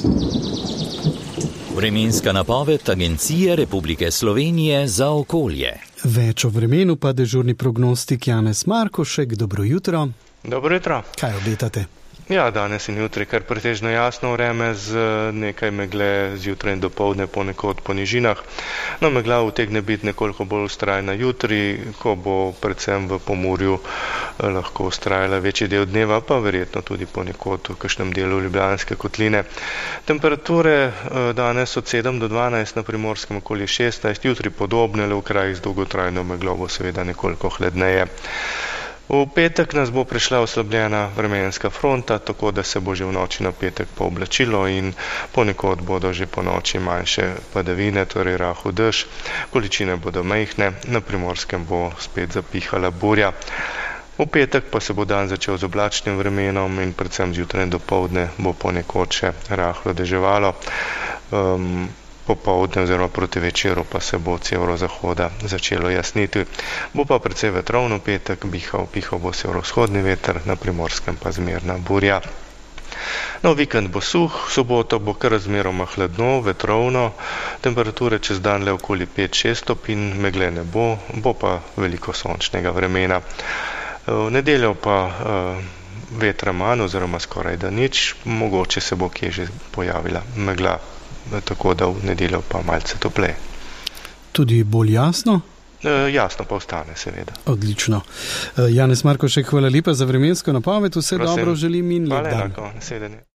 Vremenska napoved Agencije Republike Slovenije za okolje. Več o vremenu pa dežurni prognostik Janez Markošek. Dobro jutro. Dobro jutro. Kaj obetate? Ja, danes in jutri kar pretežno jasno vreme z nekaj megle zjutraj in dopoldne ponekod po nižinah. No, megla utegne biti nekoliko bolj vztrajna jutri, ko bo predvsem v Pomurju lahko vztrajala večji del dneva, pa verjetno tudi ponekod v kakšnem delu Ljubljanske kotline. Temperature danes od 7 do 12, na Primorskem okoli 16, jutri podobne, le v krajih z dolgotrajno meglo bo seveda nekoliko hladneje. V petek nas bo prišla oslabljena vremenska fronta, tako da se bo že v noči na petek pooblačilo in ponekod bodo že po noči manjše padavine, torej rahel dež, količine bodo majhne, na Primorskem bo spet zapihala burja. V petek pa se bo dan začel z oblačnim vremenom in predvsem zjutraj in dopoldne bo ponekod še rahlo deževalo. Popoldne oziroma proti večeru pa se bo od severozahoda začelo jasniti. Bo pa precej vetrovno petek, pihal bo severovzhodni veter, na Primorskem pa zmerna burja. No, vikend bo suh, v soboto bo kar razmeroma hladno, vetrovno, temperature čez dan le okoli 5-6 stopinj, megle ne bo, bo pa veliko sončnega vremena. V nedeljo pa vetra manj oziroma skoraj da nič, mogoče se bo kje že pojavila megla. Tako da v nedeljo pa malce topleje. Tudi bolj jasno? Jasno pa ostane, seveda. Odlično. Janez Markošek, hvala lepa za vremensko napoved, vse Prosim. Dobro želim in lep dan. Hvala enako, nasvidenje.